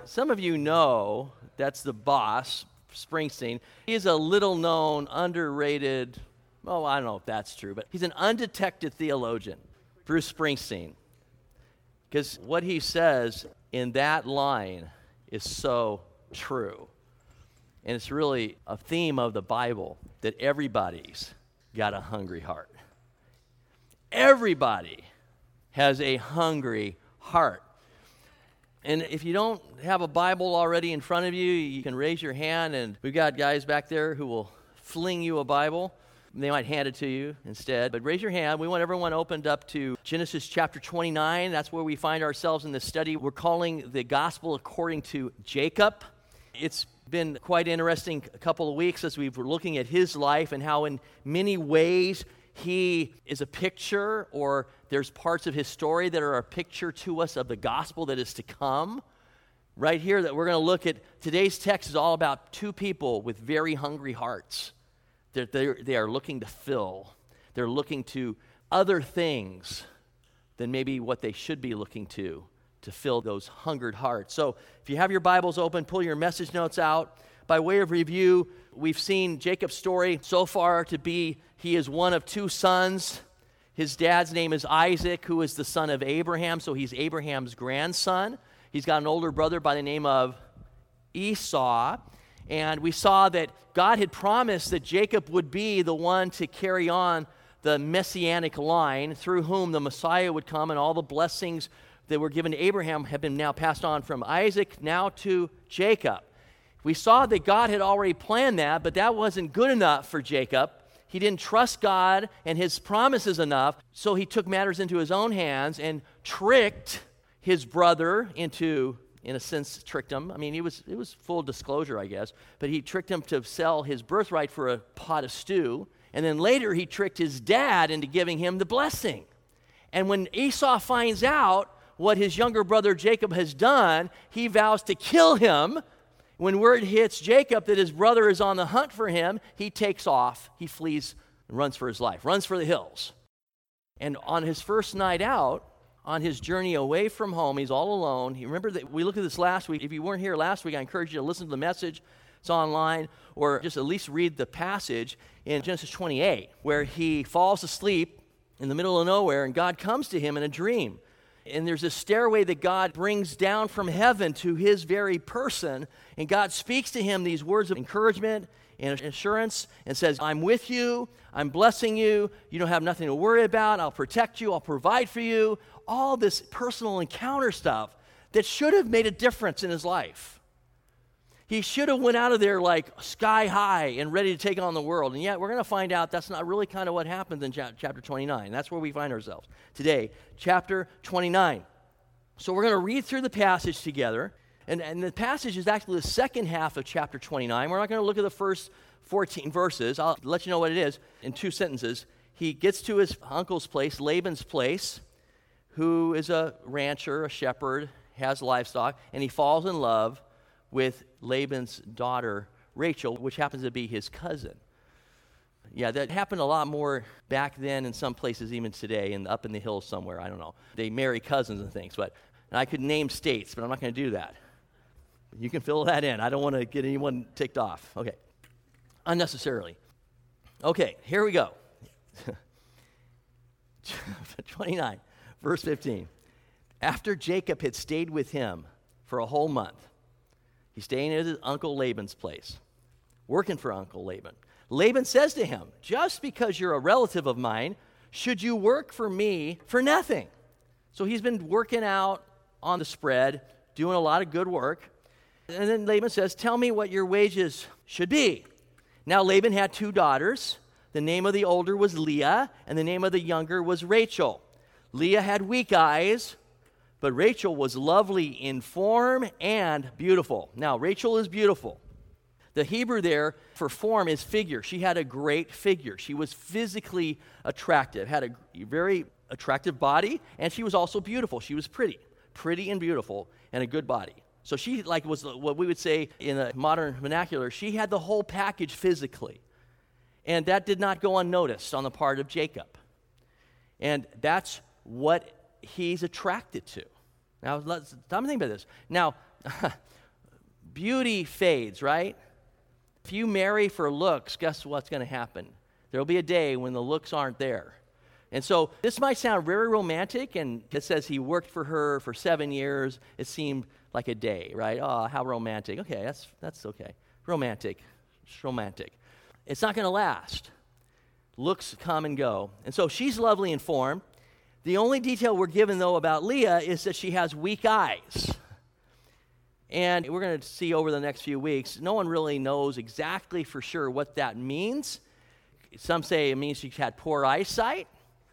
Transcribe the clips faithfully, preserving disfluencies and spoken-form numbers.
Some of you know that's the boss, Springsteen. He's a little-known, underrated, well, I don't know if that's true, but he's an undetected theologian, Bruce Springsteen. Because what he says in that line is so true. And it's really a theme of the Bible that everybody's got a hungry heart. Everybody has a hungry heart. And if you don't have a Bible already in front of you, you can raise your hand, and we've got guys back there who will fling you a Bible. They might hand it to you instead, but raise your hand. We want everyone opened up to Genesis chapter twenty-nine. That's where we find ourselves in this study. We're calling the gospel according to Jacob. It's been quite interesting a couple of weeks as we've been looking at his life and how in many ways he is a picture, or there's parts of his story that are a picture to us of the gospel that is to come. Right here that we're going to look at, today's text is all about two people with very hungry hearts. That they're, they are looking to fill. They're looking to other things than maybe what they should be looking to, to fill those hungered hearts. So if you have your Bibles open, pull your message notes out. By way of review, we've seen Jacob's story so far to be, he is one of two sons. His dad's name is Isaac, who is the son of Abraham, so he's Abraham's grandson. He's got an older brother by the name of Esau. And we saw that God had promised that Jacob would be the one to carry on the messianic line through whom the Messiah would come, and all the blessings that were given to Abraham have been now passed on from Isaac now to Jacob. We saw that God had already planned that, but that wasn't good enough for Jacob. He didn't trust God and his promises enough, so he took matters into his own hands and tricked his brother into, in a sense, tricked him. I mean, he was it was full disclosure, I guess, but he tricked him to sell his birthright for a pot of stew, and then later he tricked his dad into giving him the blessing. And when Esau finds out what his younger brother Jacob has done, he vows to kill him. When word hits Jacob that his brother is on the hunt for him, he takes off, he flees, and runs for his life, runs for the hills. And on his first night out, on his journey away from home, he's all alone. You remember that we looked at this last week. If you weren't here last week, I encourage you to listen to the message. It's online, or just at least read the passage in Genesis twenty-eight, where he falls asleep in the middle of nowhere, and God comes to him in a dream. And there's a stairway that God brings down from heaven to his very person, and God speaks to him these words of encouragement and assurance and says, I'm with you, I'm blessing you, you don't have nothing to worry about, I'll protect you, I'll provide for you. All this personal encounter stuff that should have made a difference in his life. He should have went out of there like sky high and ready to take on the world. And yet we're going to find out that's not really kind of what happens in chapter twenty-nine. That's where we find ourselves today, chapter twenty-nine. So we're going to read through the passage together. And, and the passage is actually the second half of chapter twenty-nine. We're not going to look at the first fourteen verses. I'll let you know what it is in two sentences. He gets to his uncle's place, Laban's place, who is a rancher, a shepherd, has livestock, and he falls in love with Laban's daughter, Rachel, which happens to be his cousin. Yeah, that happened a lot more back then in some places, even today, and up in the hills somewhere, I don't know. They marry cousins and things, but and I could name states, but I'm not going to do that. You can fill that in. I don't want to get anyone ticked off. Okay, unnecessarily. Okay, here we go. twenty-nine, verse fifteen. After Jacob had stayed with him for a whole month, he's staying at his uncle Laban's place, working for Uncle Laban. Laban says to him, just because you're a relative of mine, should you work for me for nothing? So he's been working out on the spread, doing a lot of good work. And then Laban says, tell me what your wages should be. Now Laban had two daughters. The name of the older was Leah, and the name of the younger was Rachel. Leah had weak eyes, but Rachel was lovely in form and beautiful. Now, Rachel is beautiful. The Hebrew there for form is figure. She had a great figure. She was physically attractive, had a very attractive body, and she was also beautiful. She was pretty, pretty and beautiful, and a good body. So she like was what we would say in the modern vernacular, she had the whole package physically. And that did not go unnoticed on the part of Jacob. And that's what he's attracted to. Now, let's, I'm thinking about this. Now, beauty fades, right? If you marry for looks, guess what's going to happen? There'll be a day when the looks aren't there. And so this might sound very romantic, and it says he worked for her for seven years. It seemed like a day, right? Oh, how romantic. Okay, that's that's okay. Romantic. It's romantic. It's not going to last. Looks come and go. And so she's lovely in form. The only detail we're given, though, about Leah is that she has weak eyes. And we're going to see over the next few weeks, no one really knows exactly for sure what that means. Some say it means she had poor eyesight.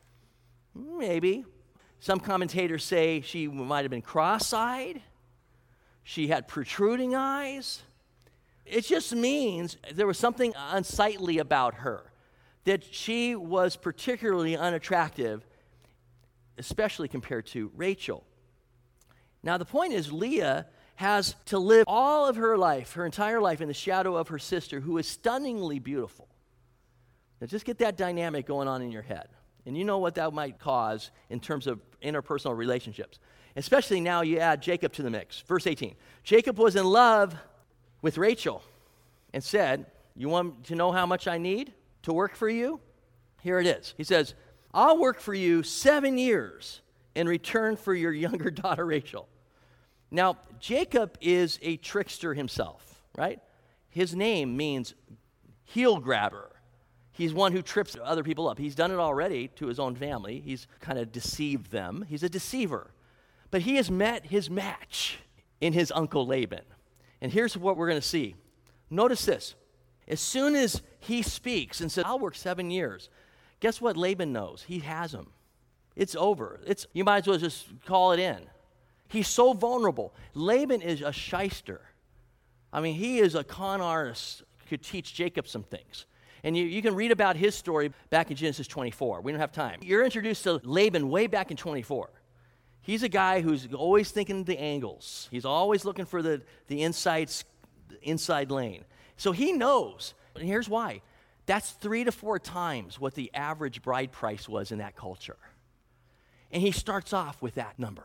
Maybe. Some commentators say she might have been cross-eyed. She had protruding eyes. It just means there was something unsightly about her, that she was particularly unattractive, especially compared to Rachel. Now, the point is, Leah has to live all of her life, her entire life, in the shadow of her sister, who is stunningly beautiful. Now, just get that dynamic going on in your head. And you know what that might cause in terms of interpersonal relationships. Especially now you add Jacob to the mix. Verse eighteen. Jacob was in love with Rachel and said, you want to know how much I need to work for you? Here it is. He says, I'll work for you seven years in return for your younger daughter Rachel. Now, Jacob is a trickster himself, right? His name means heel grabber. He's one who trips other people up. He's done it already to his own family. He's kind of deceived them. He's a deceiver. But he has met his match in his uncle Laban. And here's what we're going to see. Notice this. As soon as he speaks and says, I'll work seven years, guess what Laban knows? He has him. It's over. It's, you might as well just call it in. He's so vulnerable. Laban is a shyster. I mean, he is a con artist, could teach Jacob some things. And you, you can read about his story back in Genesis twenty-four. We don't have time. You're introduced to Laban way back in twenty-four. He's a guy who's always thinking the angles. He's always looking for the, the inside, inside lane. So he knows. And here's why. That's three to four times what the average bride price was in that culture. And he starts off with that number.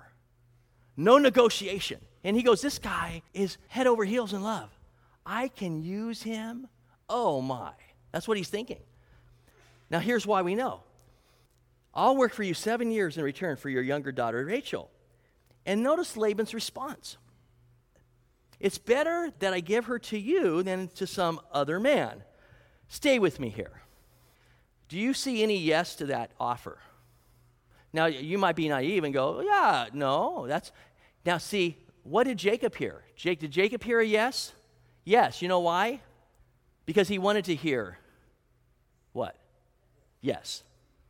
No negotiation. And he goes, this guy is head over heels in love. I can use him. Oh, my. That's what he's thinking. Now, here's why we know. I'll work for you seven years in return for your younger daughter, Rachel. And notice Laban's response. It's better that I give her to you than to some other man. Stay with me here. Do you see any yes to that offer? Now, you might be naive and go, yeah, no, that's... Now, see, what did Jacob hear? Jake, did Jacob hear a yes? Yes. You know why? Because he wanted to hear what? Yes.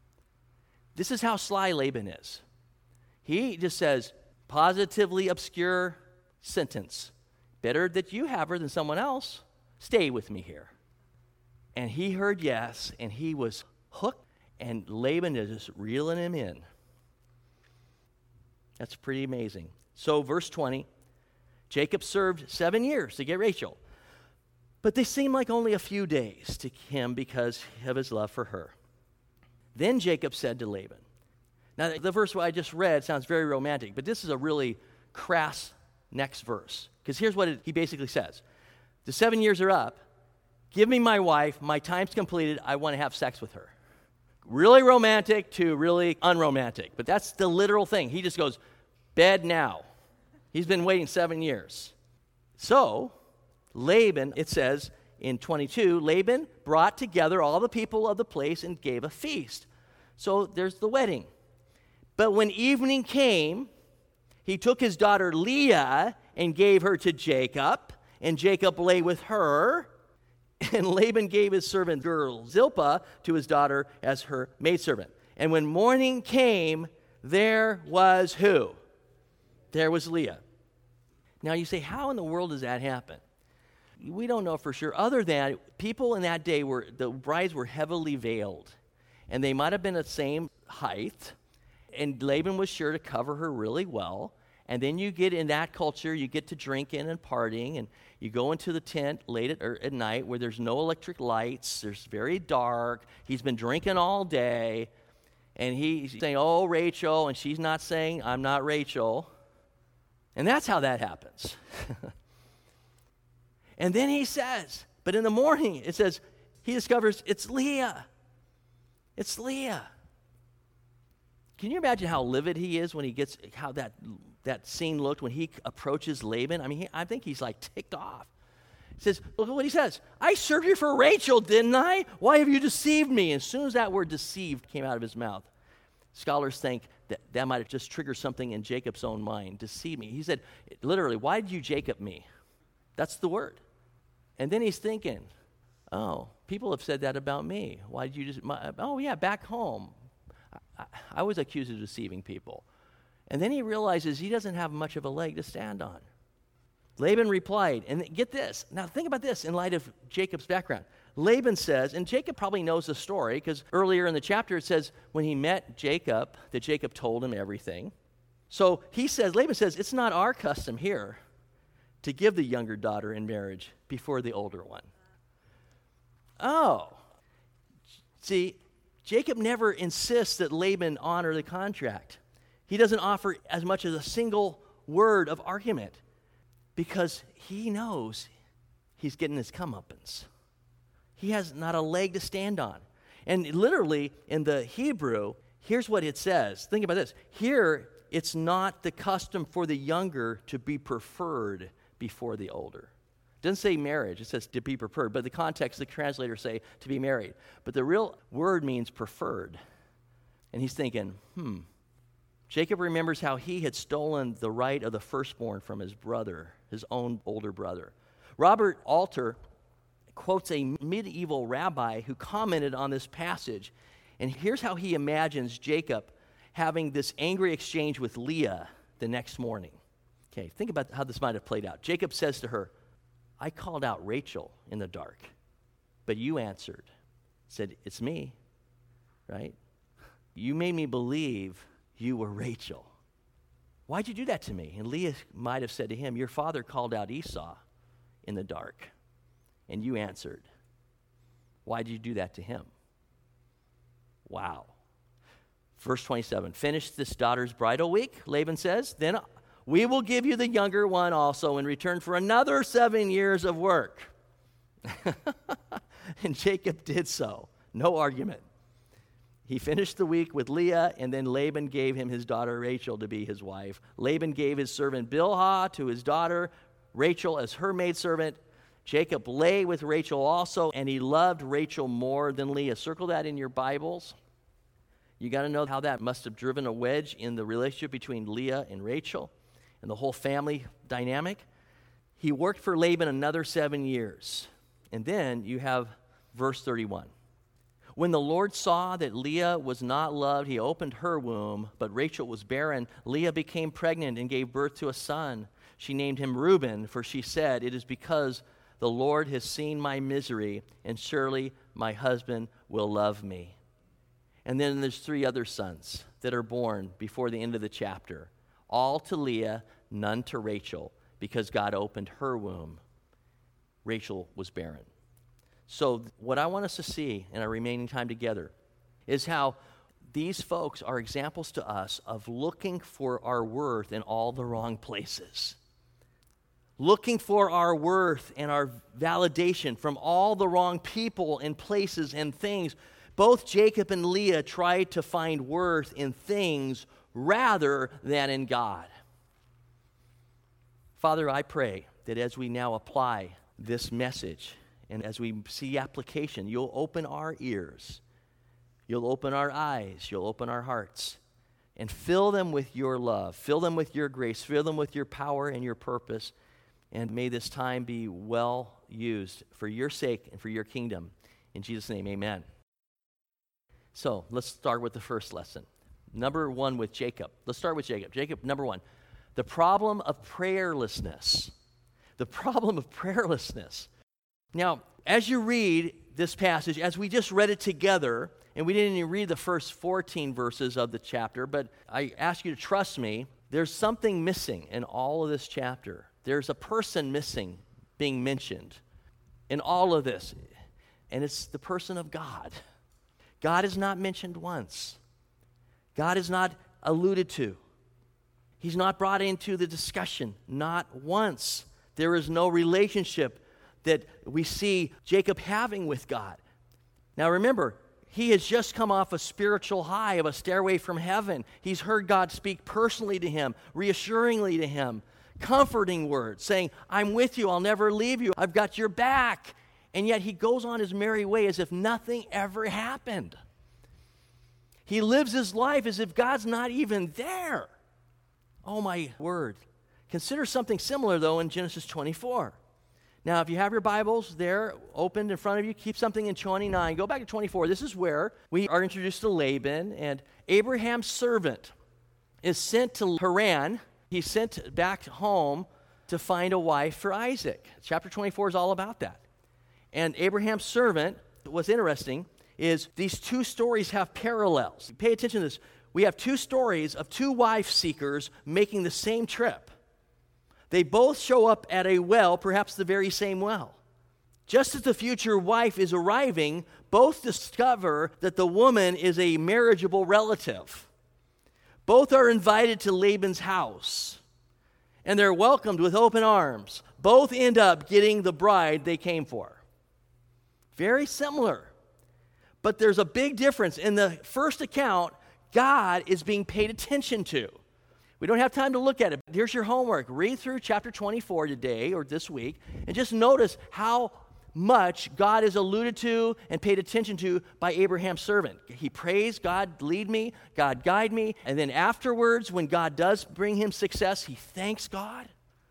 This is how sly Laban is. He just says, positively obscure sentence. Better that you have her than someone else. Stay with me here. And he heard yes, and he was hooked, and Laban is just reeling him in. That's pretty amazing. So, verse twenty, Jacob served seven years to get Rachel, but they seemed like only a few days to him because of his love for her. Then Jacob said to Laban, now the verse I just read sounds very romantic, but this is a really crass next verse, because here's what it, he basically says. The seven years are up. Give me my wife. My time's completed. I want to have sex with her. Really romantic to really unromantic. But that's the literal thing. He just goes, bed now. He's been waiting seven years. So, Laban, it says in twenty-two, Laban brought together all the people of the place and gave a feast. So there's the wedding. But when evening came, he took his daughter Leah and gave her to Jacob, and Jacob lay with her. And Laban gave his servant girl Zilpah to his daughter as her maidservant. And when morning came, there was who? There was Leah. Now you say, how in the world does that happen? We don't know for sure, other than people in that day were, the brides were heavily veiled. And they might have been the same height. And Laban was sure to cover her really well. And then you get in that culture, you get to drinking and partying, and you go into the tent late at, or at night where there's no electric lights, there's very dark, he's been drinking all day, and he's saying, oh, Rachel, and she's not saying, I'm not Rachel. And that's how that happens. And then he says, but in the morning, it says, he discovers it's Leah. It's Leah. Can you imagine how livid he is when he gets, how that, that scene looked when he approaches Laban? I mean, he, I think he's like ticked off. He says, look at what he says. I served you for Rachel, didn't I? Why have you deceived me? And as soon as that word deceived came out of his mouth, scholars think that that might have just triggered something in Jacob's own mind. Deceive me. He said, literally, why did you Jacob me? That's the word. And then he's thinking, oh, people have said that about me. Why did you just, my, oh yeah, back home. I, I was accused of deceiving people. And then he realizes he doesn't have much of a leg to stand on. Laban replied, and get this. Now think about this in light of Jacob's background. Laban says, and Jacob probably knows the story because earlier in the chapter it says when he met Jacob, that Jacob told him everything. So he says, Laban says, it's not our custom here to give the younger daughter in marriage before the older one. Oh. See, Jacob never insists that Laban honor the contract. He doesn't offer as much as a single word of argument because he knows he's getting his comeuppance. He has not a leg to stand on. And literally, in the Hebrew, here's what it says. Think about this. Here, it's not the custom for the younger to be preferred before the older. It doesn't say marriage. It says to be preferred. But the context, the translators say to be married. But the real word means preferred. And he's thinking, hmm. Jacob remembers how he had stolen the right of the firstborn from his brother, his own older brother. Robert Alter quotes a medieval rabbi who commented on this passage. And here's how he imagines Jacob having this angry exchange with Leah the next morning. Okay, think about how this might have played out. Jacob says to her, I called out Rachel in the dark, but you answered, said, it's me, right? You made me believe you were Rachel. Why'd you do that to me? And Leah might have said to him, your father called out Esau in the dark, and you answered. Why did you do that to him? Wow. Verse twenty-seven, finish this daughter's bridal week, Laban says, then we will give you the younger one also in return for another seven years of work. And Jacob did so. No argument. He finished the week with Leah, and then Laban gave him his daughter Rachel to be his wife. Laban gave his servant Bilhah to his daughter Rachel as her maidservant. Jacob lay with Rachel also, and he loved Rachel more than Leah. Circle that in your Bibles. You got to know how that must have driven a wedge in the relationship between Leah and Rachel and the whole family dynamic. He worked for Laban another seven years. And then you have verse thirty-one. When the Lord saw that Leah was not loved, he opened her womb, but Rachel was barren. Leah became pregnant and gave birth to a son. She named him Reuben, for she said, it is because the Lord has seen my misery, and surely my husband will love me. And then there's three other sons that are born before the end of the chapter. All to Leah, none to Rachel, because God opened her womb. Rachel was barren. So what I want us to see in our remaining time together is how these folks are examples to us of looking for our worth in all the wrong places. Looking for our worth and our validation from all the wrong people and places and things. Both Jacob and Leah tried to find worth in things rather than in God. Father, I pray that as we now apply this message and as we see application, you'll open our ears, you'll open our eyes, you'll open our hearts, and fill them with your love, fill them with your grace, fill them with your power and your purpose, and may this time be well used for your sake and for your kingdom. In Jesus' name, amen. So let's start with the first lesson. Number one with Jacob. Let's start with Jacob. Jacob, number one, the problem of prayerlessness. The problem of prayerlessness. Now, as you read this passage, as we just read it together, and we didn't even read the first fourteen verses of the chapter, but I ask you to trust me, there's something missing in all of this chapter. There's a person missing being mentioned in all of this, and it's the person of God. God is not mentioned once. God is not alluded to. He's not brought into the discussion, not once. There is no relationship that we see Jacob having with God. Now remember, he has just come off a spiritual high of a stairway from heaven. He's heard God speak personally to him, reassuringly to him, comforting words, saying, I'm with you, I'll never leave you, I've got your back. And yet he goes on his merry way as if nothing ever happened. He lives his life as if God's not even there. Oh my word. Consider something similar, though, in Genesis twenty-four. Now, if you have your Bibles there opened in front of you, keep something in twenty-nine. Go back to twenty-four. This is where we are introduced to Laban, and Abraham's servant is sent to Haran. He's sent back home to find a wife for Isaac. Chapter twenty-four is all about that. And Abraham's servant, what's interesting, is these two stories have parallels. Pay attention to this. We have two stories of two wife seekers making the same trip. They both show up at a well, perhaps the very same well. Just as the future wife is arriving, both discover that the woman is a marriageable relative. Both are invited to Laban's house, and they're welcomed with open arms. Both end up getting the bride they came for. Very similar. But there's a big difference. In the first account, God is being paid attention to. We don't have time to look at it. Here's your homework. Read through chapter twenty-four today or this week and just notice how much God is alluded to and paid attention to by Abraham's servant. He prays, God lead me, God guide me, and then afterwards when God does bring him success, he thanks God.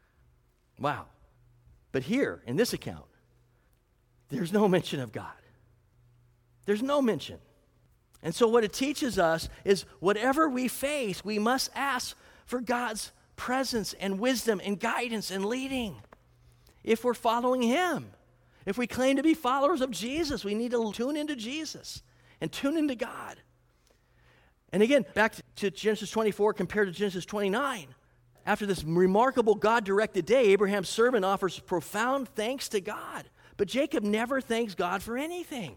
Wow. But here, in this account, there's no mention of God. There's no mention. And so what it teaches us is whatever we face, we must ask for God's presence and wisdom and guidance and leading. If we're following him, if we claim to be followers of Jesus, we need to tune into Jesus and tune into God. And again, back to Genesis twenty-four compared to Genesis twenty-nine. After this remarkable God-directed day, Abraham's servant offers profound thanks to God. But Jacob never thanks God for anything.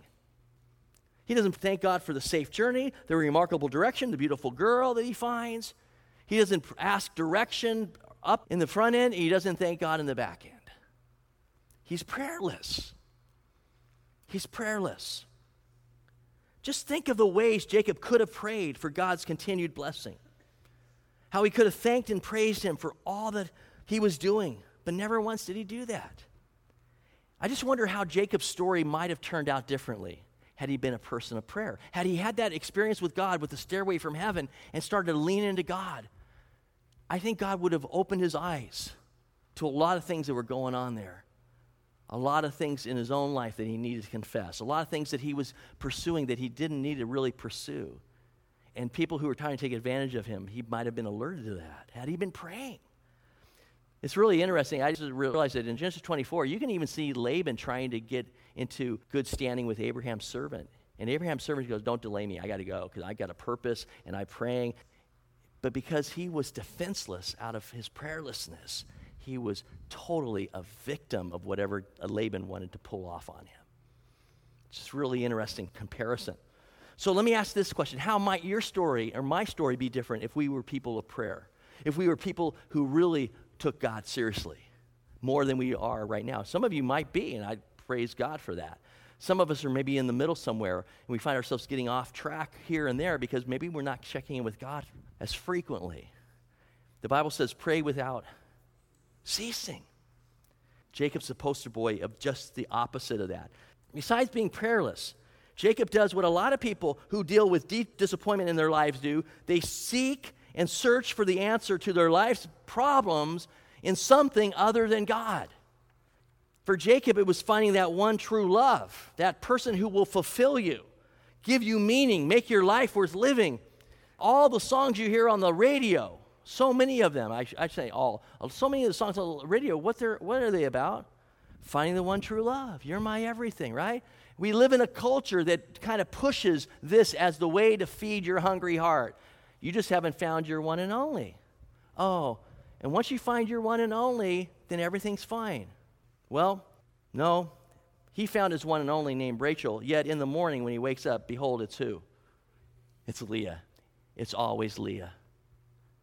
He doesn't thank God for the safe journey, the remarkable direction, the beautiful girl that he finds. He doesn't ask direction up in the front end. He doesn't thank God in the back end. He's prayerless. He's prayerless. Just think of the ways Jacob could have prayed for God's continued blessing. How he could have thanked and praised him for all that he was doing, but never once did he do that. I just wonder how Jacob's story might have turned out differently had he been a person of prayer. Had he had that experience with God with the stairway from heaven and started to lean into God, I think God would have opened his eyes to a lot of things that were going on there. A lot of things in his own life that he needed to confess. A lot of things that he was pursuing that he didn't need to really pursue. And people who were trying to take advantage of him, he might have been alerted to that had he been praying. It's really interesting. I just realized that in Genesis twenty-four, you can even see Laban trying to get into good standing with Abraham's servant. And Abraham's servant goes, don't delay me. I got to go because I got a purpose and I'm praying. But because he was defenseless out of his prayerlessness, he was totally a victim of whatever Laban wanted to pull off on him. It's just really interesting comparison. So let me ask this question. How might your story or my story be different if we were people of prayer? If we were people who really took God seriously more than we are right now? Some of you might be, and I praise God for that. Some of us are maybe in the middle somewhere, and we find ourselves getting off track here and there because maybe we're not checking in with God as frequently. The Bible says, pray without ceasing. Jacob's the poster boy of just the opposite of that. Besides being prayerless, Jacob does what a lot of people who deal with deep disappointment in their lives do. They seek and search for the answer to their life's problems in something other than God. For Jacob, it was finding that one true love, that person who will fulfill you, give you meaning, make your life worth living. All the songs you hear on the radio, so many of them, I, I say all, so many of the songs on the radio, what, they're, what are they about? Finding the one true love. You're my everything, right? We live in a culture that kind of pushes this as the way to feed your hungry heart. You just haven't found your one and only. Oh, and once you find your one and only, then everything's fine. Well, no. He found his one and only named Rachel, yet in the morning when he wakes up, behold, it's who? It's Leah. It's always Leah.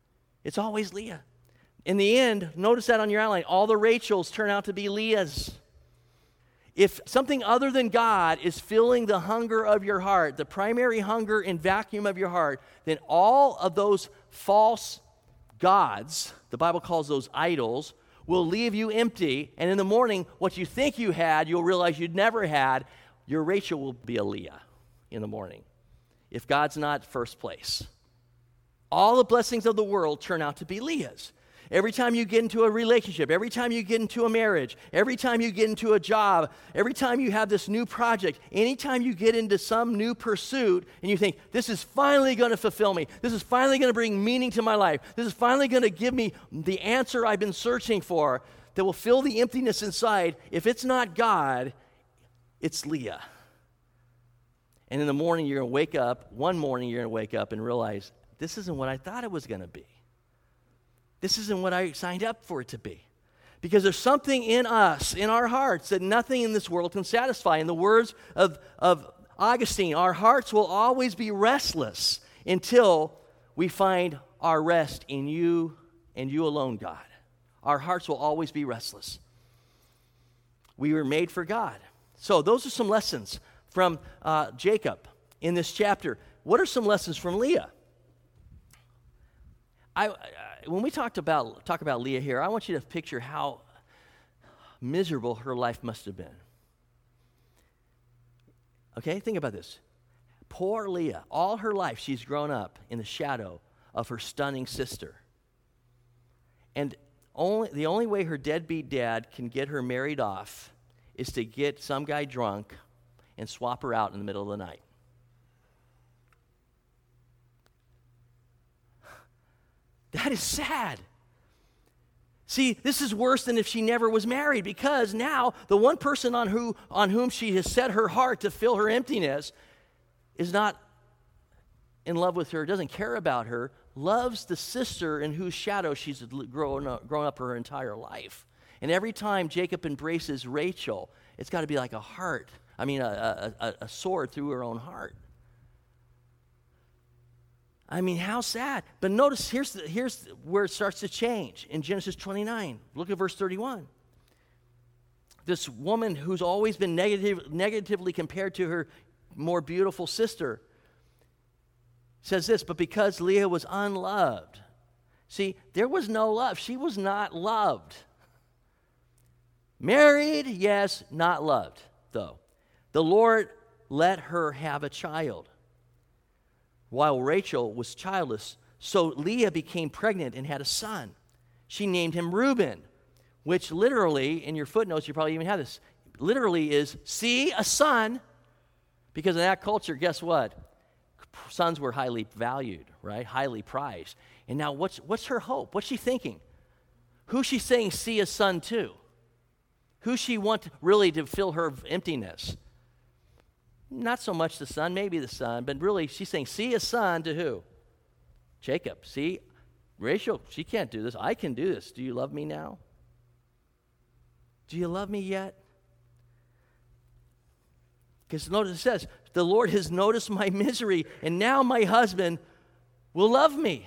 It's always Leah. In the end, notice that on your outline, all the Rachels turn out to be Leahs. If something other than God is filling the hunger of your heart, the primary hunger and vacuum of your heart, then all of those false gods, the Bible calls those idols, will leave you empty. And in the morning, what you think you had, you'll realize you'd never had. Your Rachel will be a Leah in the morning if God's not first place. All the blessings of the world turn out to be Leahs. Every time you get into a relationship, every time you get into a marriage, every time you get into a job, every time you have this new project, anytime you get into some new pursuit and you think, this is finally going to fulfill me, this is finally going to bring meaning to my life, this is finally going to give me the answer I've been searching for that will fill the emptiness inside, if it's not God, it's Leah. And in the morning, you're going to wake up, one morning you're going to wake up and realize, this isn't what I thought it was going to be. This isn't what I signed up for it to be. Because there's something in us, in our hearts, that nothing in this world can satisfy. In the words of, of Augustine, our hearts will always be restless until we find our rest in you and you alone, God. Our hearts will always be restless. We were made for God. So those are some lessons from uh, Jacob in this chapter. What are some lessons from Leah? I, I, when we talked about talk about Leah here, I want you to picture how miserable her life must have been. Okay, think about this. Poor Leah, all her life she's grown up in the shadow of her stunning sister. And only the only way her deadbeat dad can get her married off is to get some guy drunk and swap her out in the middle of the night. That is sad. See, this is worse than if she never was married, because now the one person on who on whom she has set her heart to fill her emptiness is not in love with her, doesn't care about her, loves the sister in whose shadow she's grown up, grown up her entire life. And every time Jacob embraces Rachel, it's got to be like a heart, I mean a, a, a sword through her own heart. I mean, how sad. But notice, here's, the, here's where it starts to change. In Genesis twenty-nine, look at verse thirty-one. This woman who's always been negative, negatively compared to her more beautiful sister says this, but because Leah was unloved. See, there was no love. She was not loved. Married, yes, not loved, though. The Lord let her have a child, while Rachel was childless. So Leah became pregnant and had a son. She named him Reuben, which literally, in your footnotes, you probably even have this, literally is, see, a son, because in that culture, guess what? Sons were highly valued, right? Highly prized. And now what's, what's her hope? What's she thinking? Who's she saying see a son to? Who she want really to fill her emptiness? Not so much the son, maybe the son, but really she's saying, see a son to who? Jacob. See, Rachel, she can't do this. I can do this. Do you love me now? Do you love me yet? Because notice it says, the Lord has noticed my misery, and now my husband will love me.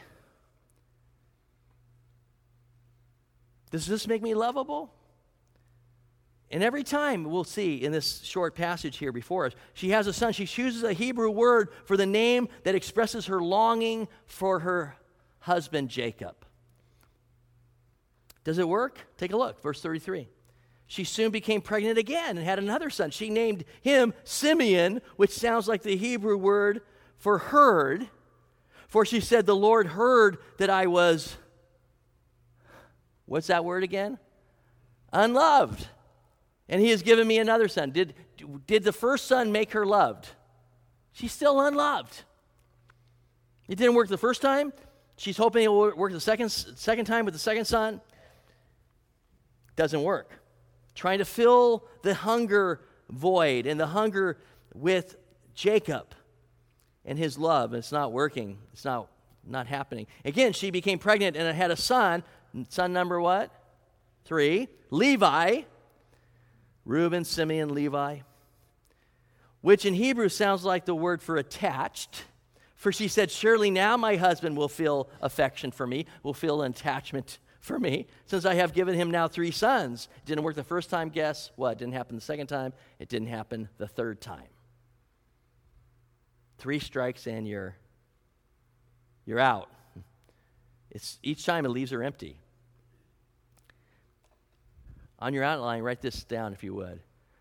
Does this make me lovable? And every time we'll see in this short passage here before us, she has a son. She chooses a Hebrew word for the name that expresses her longing for her husband, Jacob. Does it work? Take a look, verse thirty-three. She soon became pregnant again and had another son. She named him Simeon, which sounds like the Hebrew word for heard. For she said, the Lord heard that I was, what's that word again? Unloved. And he has given me another son. Did, did the first son make her loved? She's still unloved. It didn't work the first time. She's hoping it will work the second, second time with the second son. Doesn't work. Trying to fill the hunger void and the hunger with Jacob and his love. It's not working. It's not, not happening. Again, she became pregnant and had a son. Son number what? Three. Levi. Reuben, Simeon, Levi. Which in Hebrew sounds like the word for attached. For she said, surely now my husband will feel affection for me, will feel an attachment for me, since I have given him now three sons. It didn't work the first time, guess what? It didn't happen the second time. It didn't happen the third time. Three strikes and you're, you're out. It's, each time it leaves her empty. On your outline, write this down if you would.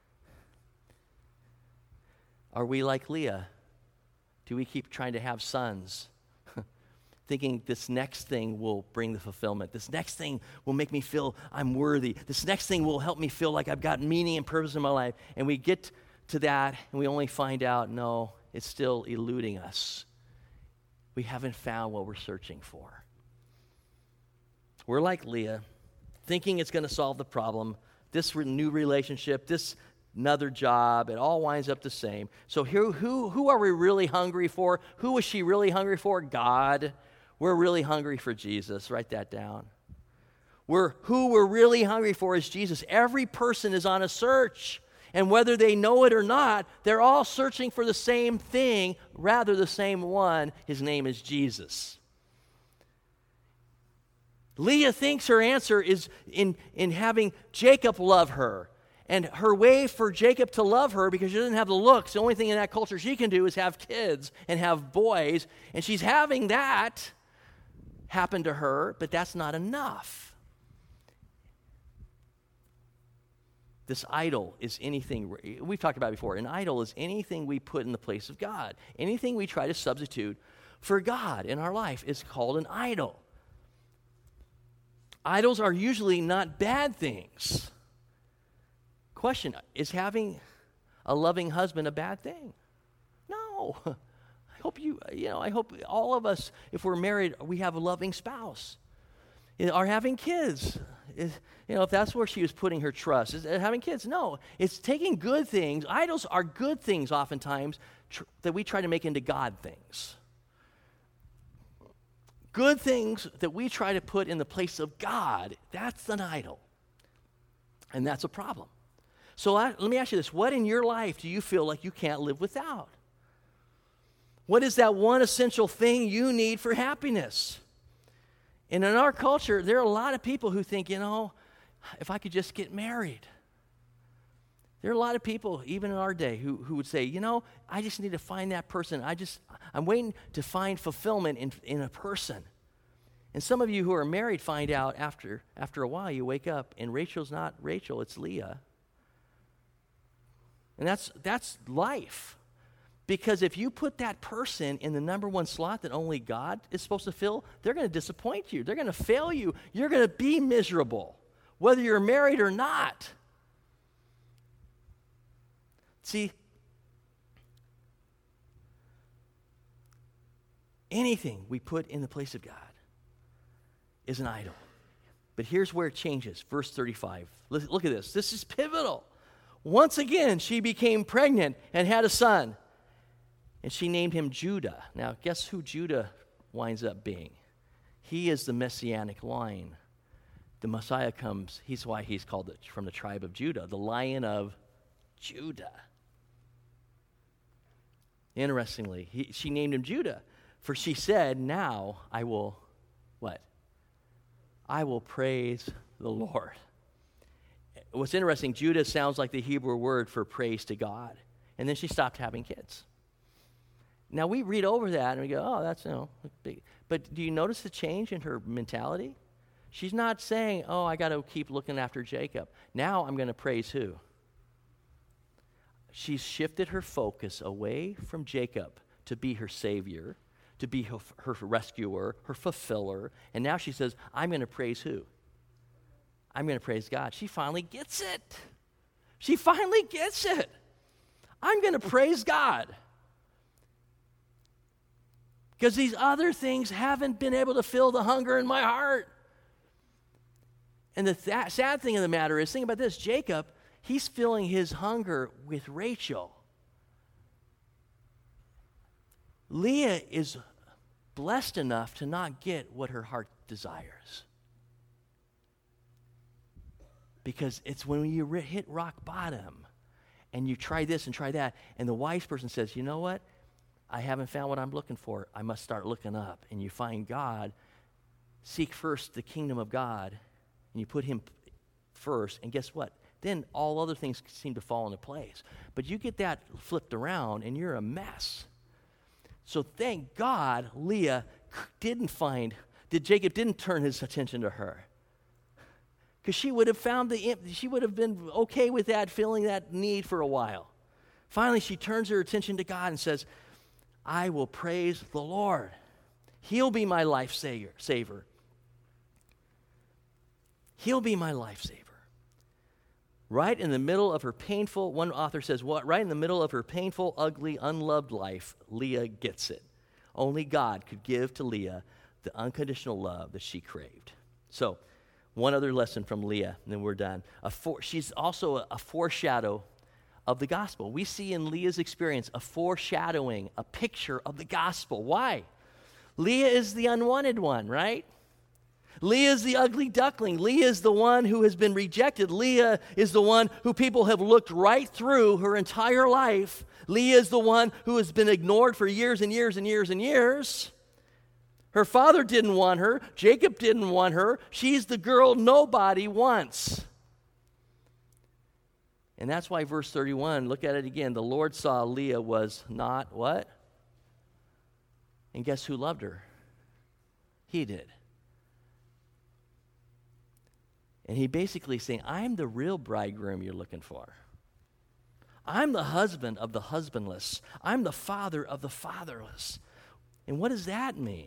Are we like Leah? Do we keep trying to have sons, thinking this next thing will bring the fulfillment? This next thing will make me feel I'm worthy. This next thing will help me feel like I've got meaning and purpose in my life. And we get to that, and we only find out, no, it's still eluding us. We haven't found what we're searching for. We're like Leah, thinking it's going to solve the problem. This re- new relationship, this another job, it all winds up the same. So here, who, who are we really hungry for? Who was she really hungry for? God. We're really hungry for Jesus. Write that down. We're, who we're really hungry for is Jesus. Every person is on a search. And whether they know it or not, they're all searching for the same thing, rather the same one. His name is Jesus. Leah thinks her answer is in, in having Jacob love her. And her way for Jacob to love her, because she doesn't have the looks, the only thing in that culture she can do is have kids and have boys. And she's having that happen to her, but that's not enough. This idol is anything, we've talked about it before, an idol is anything we put in the place of God. Anything we try to substitute for God in our life is called an idol. Idols are usually not bad things. Question, is having a loving husband a bad thing? No. I hope you, you know, I hope all of us, if we're married, we have a loving spouse. Are having kids, is, you know, if that's where she was putting her trust, is having kids. No, it's taking good things. Idols are good things oftentimes tr- that we try to make into God things. Good things that we try to put in the place of God, that's an idol. And that's a problem. So I, let me ask you this. What in your life do you feel like you can't live without? What is that one essential thing you need for happiness? And in our culture, there are a lot of people who think, you know, if I could just get married. There are a lot of people, even in our day, who, who would say, you know, I just need to find that person. I just, I'm waiting to find fulfillment in, in a person. And some of you who are married find out after, after a while, you wake up, and Rachel's not Rachel, it's Leah. And that's that's life. Because if you put that person in the number one slot that only God is supposed to fill, they're going to disappoint you. They're going to fail you. You're going to be miserable, whether you're married or not. See, anything we put in the place of God is an idol. But here's where it changes. Verse thirty-five. Look, look at this. This is pivotal. Once again, she became pregnant and had a son. And she named him Judah. Now, guess who Judah winds up being? He is the messianic line. The Messiah comes, he's why he's called it from the tribe of Judah, the Lion of Judah. Interestingly, he, she named him Judah, for she said, now I will, what? I will praise the Lord. What's interesting, Judah sounds like the Hebrew word for praise to God. And then she stopped having kids. Now, we read over that and we go, oh, that's, you know, big. But do you notice the change in her mentality? She's not saying, oh, I got to keep looking after Jacob. Now I'm going to praise who? She's shifted her focus away from Jacob to be her savior, to be her, her rescuer, her fulfiller. And now she says, I'm going to praise who? I'm going to praise God. She finally gets it. She finally gets it. I'm going to praise God. Because these other things haven't been able to fill the hunger in my heart. And the th- sad thing of the matter is, think about this, Jacob, he's filling his hunger with Rachel. Leah is blessed enough to not get what her heart desires. Because it's when you hit rock bottom and you try this and try that, and the wise person says, you know what? I haven't found what I'm looking for. I must start looking up. And you find God. Seek first the kingdom of God, and you put him first, and guess what? Then all other things seem to fall into place. But you get that flipped around, and you're a mess. So thank God Leah didn't find, that Jacob didn't turn his attention to her. Because she would have found the, she would have been okay with that, feeling that need for a while. Finally, she turns her attention to God and says, I will praise the Lord. He'll be my life saver. He'll be my lifesaver. Right in the middle of her painful, one author says, what? Right in the middle of her painful, ugly, unloved life, Leah gets it. Only God could give to Leah the unconditional love that she craved. So, one other lesson from Leah, and then we're done. A for, she's also a, a foreshadow of the gospel. We see in Leah's experience a foreshadowing, a picture of the gospel. Why? Leah is the unwanted one, right? Leah is the ugly duckling. Leah is the one who has been rejected. Leah is the one who people have looked right through her entire life. Leah is the one who has been ignored for years and years and years and years. Her father didn't want her. Jacob didn't want her. She's the girl nobody wants. And that's why verse thirty-one, look at it again. The Lord saw Leah was not what? And guess who loved her? He did. And he basically saying, I'm the real bridegroom you're looking for. I'm the husband of the husbandless. I'm the father of the fatherless. And what does that mean?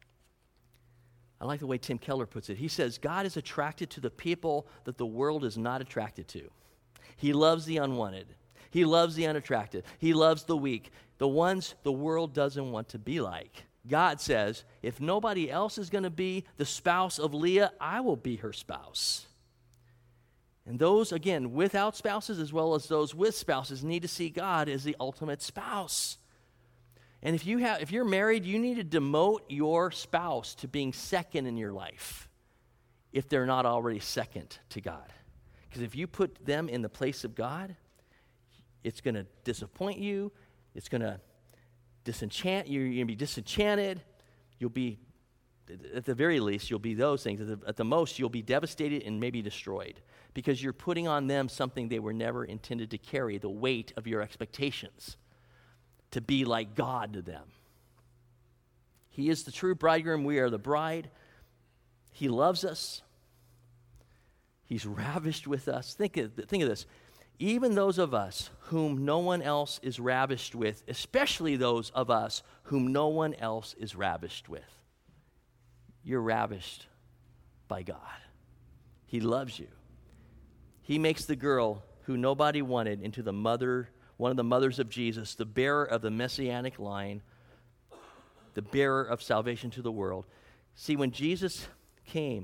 I like the way Tim Keller puts it. He says, God is attracted to the people that the world is not attracted to. He loves the unwanted. He loves the unattractive. He loves the weak, the ones the world doesn't want to be like. God says, if nobody else is going to be the spouse of Leah, I will be her spouse. And those, again, without spouses as well as those with spouses need to see God as the ultimate spouse. And if, you have, if you're married, you need to demote your spouse to being second in your life if they're not already second to God. Because if you put them in the place of God, it's going to disappoint you. It's going to disenchant you. You're going to be disenchanted. You'll be, at the very least, you'll be those things. At the, at the most, you'll be devastated and maybe destroyed because you're putting on them something they were never intended to carry, the weight of your expectations, to be like God to them. He is the true bridegroom. We are the bride. He loves us. He's ravished with us. Think of, think of this. Even those of us whom no one else is ravished with, especially those of us whom no one else is ravished with, you're ravished by God. He loves you. He makes the girl who nobody wanted into the mother, one of the mothers of Jesus, the bearer of the messianic line, the bearer of salvation to the world. See, when Jesus came,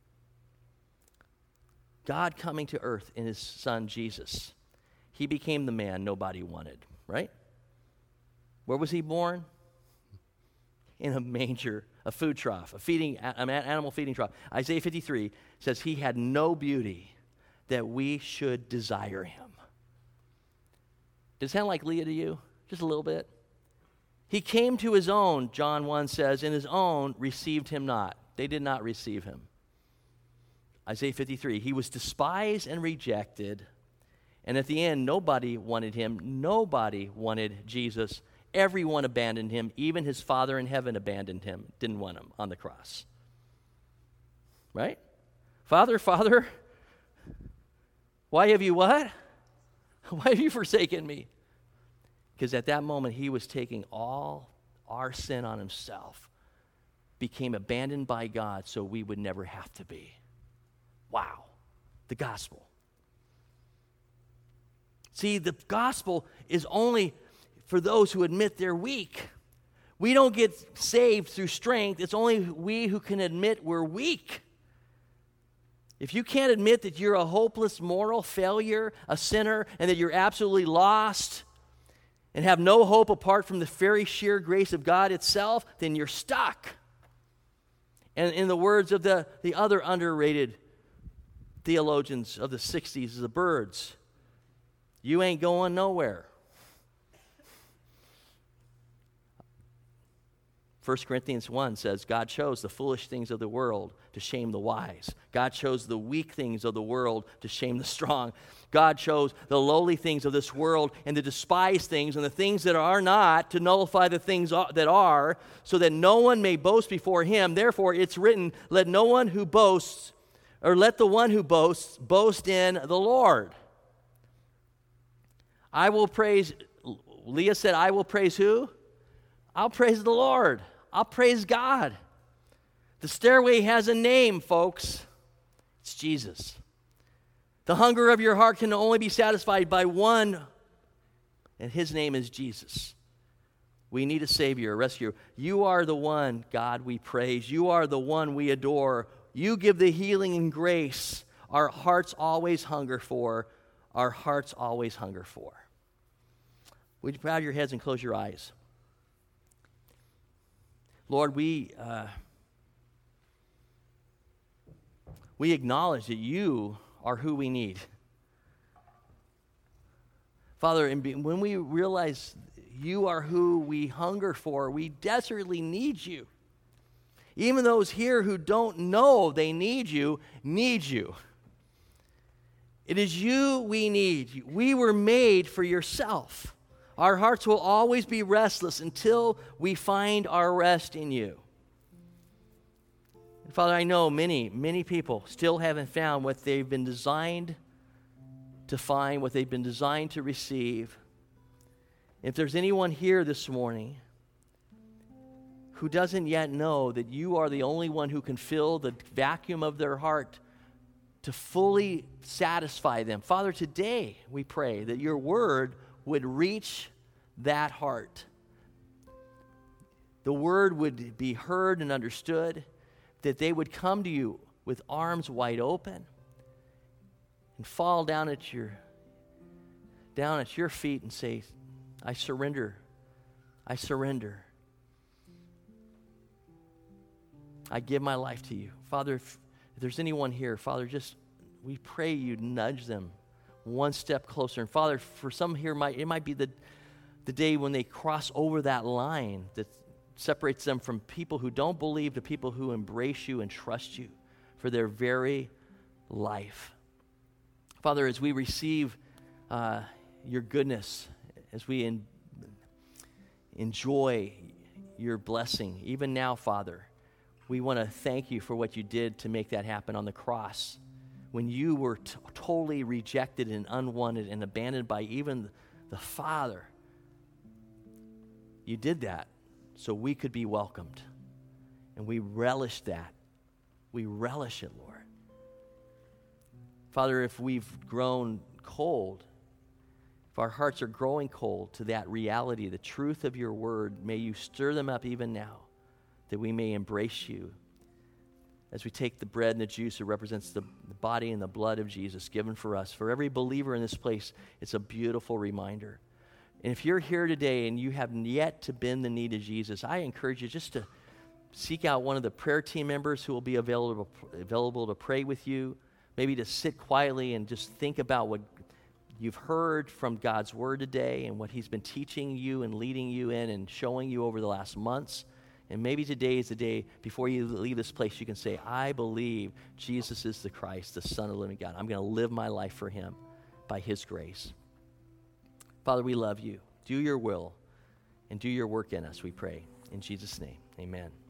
God coming to earth in his son Jesus, he became the man nobody wanted, right? Where was he born? In a manger, a food trough, a feeding, an animal feeding trough. Isaiah fifty-three says he had no beauty that we should desire him. Does it sound like Leah to you? Just a little bit? He came to his own, John one says, and his own received him not. They did not receive him. Isaiah fifty-three, he was despised and rejected, and at the end, nobody wanted him. Nobody wanted Jesus. Everyone abandoned him. Even his Father in heaven abandoned him, didn't want him on the cross. Right? Father, Father, why have you what? Why have you forsaken me? Because at that moment, he was taking all our sin on himself, became abandoned by God so we would never have to be. Wow, the gospel. See, the gospel is only for those who admit they're weak. We don't get saved through strength. It's only we who can admit we're weak. If you can't admit that you're a hopeless moral failure, a sinner, and that you're absolutely lost and have no hope apart from the very sheer grace of God itself, then you're stuck. And in the words of the, the other underrated theologians of the sixties, the Birds, you ain't going nowhere. First Corinthians one says, God chose the foolish things of the world to shame the wise. God chose the weak things of the world to shame the strong. God chose the lowly things of this world and the despised things and the things that are not to nullify the things that are, so that no one may boast before him. Therefore, it's written, let no one who boasts, or let the one who boasts, boast in the Lord. I will praise, Leah said, I will praise who? I'll praise the Lord. I'll praise God. The stairway has a name, folks. It's Jesus. The hunger of your heart can only be satisfied by one, and his name is Jesus. We need a Savior, a rescuer. You are the one, God, we praise. You are the one we adore. You give the healing and grace our hearts always hunger for. Our hearts always hunger for. Would you bow your heads and close your eyes? Lord, we uh, we acknowledge that you are who we need. Father, and be, when we realize you are who we hunger for, we desperately need you. Even those here who don't know they need you, need you. It is you we need. We were made for yourself. Our hearts will always be restless until we find our rest in you. And Father, I know many, many people still haven't found what they've been designed to find, what they've been designed to receive. If there's anyone here this morning who doesn't yet know that you are the only one who can fill the vacuum of their heart to fully satisfy them, Father, today we pray that your word would reach that heart. The word would be heard and understood, that they would come to you with arms wide open and fall down at your down at your feet and say, I surrender. I surrender. I give my life to you. Father, if, if there's anyone here, Father, just we pray you nudge them one step closer. And Father, for some here, might it might be the, the day when they cross over that line that separates them from people who don't believe to people who embrace you and trust you for their very life. Father, as we receive uh, your goodness, as we en- enjoy your blessing, even now, Father, we want to thank you for what you did to make that happen on the cross. When you were t- totally rejected and unwanted and abandoned by even the Father, you did that so we could be welcomed. And we relish that. We relish it, Lord. Father, if we've grown cold, if our hearts are growing cold to that reality, the truth of your word, may you stir them up even now, that we may embrace you. As we take the bread and the juice, it represents the, the body and the blood of Jesus given for us. For every believer in this place, it's a beautiful reminder. And if you're here today and you have yet to bend the knee to Jesus, I encourage you just to seek out one of the prayer team members who will be available, available to pray with you, maybe to sit quietly and just think about what you've heard from God's word today and what he's been teaching you and leading you in and showing you over the last months. And maybe today is the day before you leave this place, you can say, I believe Jesus is the Christ, the Son of the living God. I'm going to live my life for him by his grace. Father, we love you. Do your will and do your work in us, we pray. In Jesus' name, amen.